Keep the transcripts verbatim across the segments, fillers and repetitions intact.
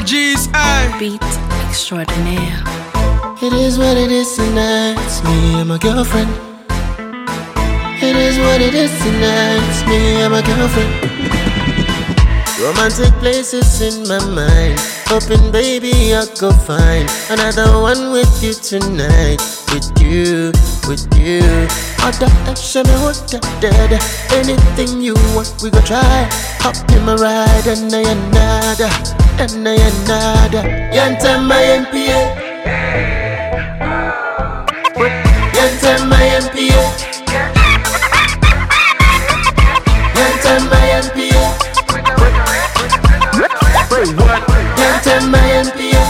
G's, ayy. Beat extraordinaire. It is what it is tonight, it's me and my girlfriend. It is what it is tonight, it's me and my girlfriend. Romantic places in my mind, hoping baby I go find another one with you tonight. With you, with you. Anything you want, we gon' try. Hop in my ride, and I nada, and I nada. Yanta my M P A, Yanta my M P A, Yanta my M P A. Yanta my M P A.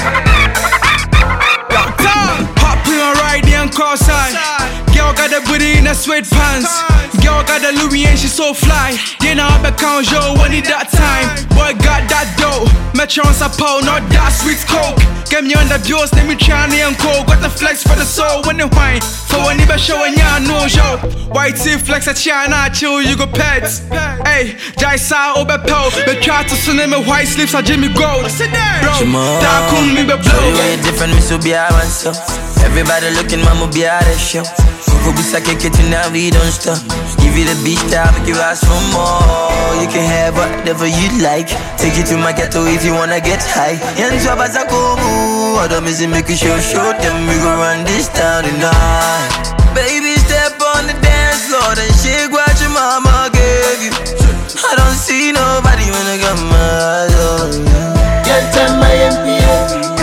Hop in a ride and cross side. Girl got the booty in the sweatpants. Girl got the Louis and she so fly. Yeah, now I count yo, when it that time. Boy got that dough. Metro on Sapo, not that sweet coke. Get me on the bills, let me try and coke. Got the flex for the soul when they whine. For when you be showing ya no show. White tee flex at China, chill, you go pets. Hey, Jaisa over pill. But try to send me white sleeves, I Jimmy Gold. Bro, that could me be blow. Different, me so be a so. Everybody looking, mama be out of show. Go be sucking kitchen now, we don't stop. Give you the beach time, make you ask for more. You can have whatever you like. Take you to my ghetto if you wanna get high. And so as I go, other music make you show, show them we gon' run this town tonight. Baby, step on the dance floor and shake what your mama gave you. I don't see nobody when I got my eyes on you. Get on my M P A,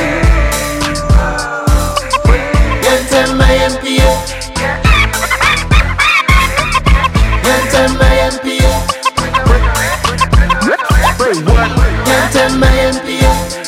get on my M P A. Yanta my M P A, Yanta my M P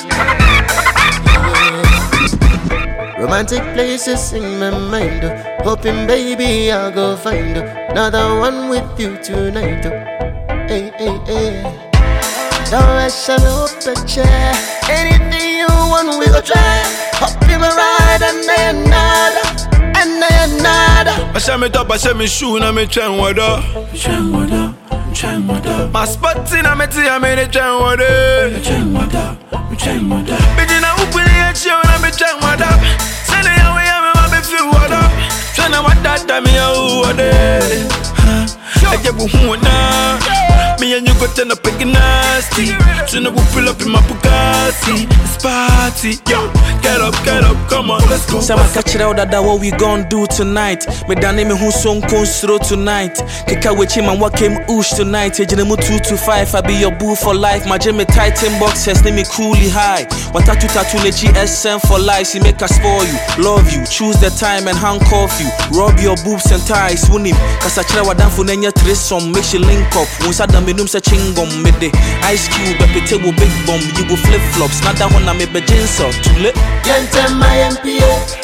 A. Romantic places in my mind, oh. Hoping baby I'll go find oh. Another one with you tonight. Oh. Hey, hey, hey. Don't rush and open chair. Anything you want we go try. Hop in my ride and I nada. And I nada. I say me top, I say me shoe, na me chain water. Chain water, chain water. My spot in a me tea, I me chain water. Chain water, chain water. Begin a open the chain, na me chain water. Send it away, I me want me feel water. Chain a water, that me a water. I get bu na. Me and you go turn up again nasty. Soon I will pull up in my Bugatti. It's party, yo. Get up, get up, come on, let's go. Sama catch it out that what we gon' do tonight. Me dane me who song constro tonight. Keka wechi man what came oosh tonight. Ejine mu two to five, I be your boo for life. My Jimmy Titan boxers, name me cruelly high. Watatu tattoo ne G S M for life. See make us spoil you, love you, choose the time and handcuff you. Rub your boobs and ties, win him. Cause I try what done for nenya threesome. Make you link up. Once I done me num se chingom me de. Ice Cube, a table big bomb. You go flip flops. Not that one I me be jeans up. Too late. Yanta my M P A,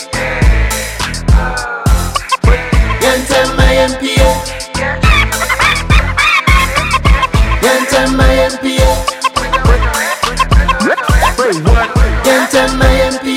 Yanta my M P A, Yanta my M P A, Yanta my M P A.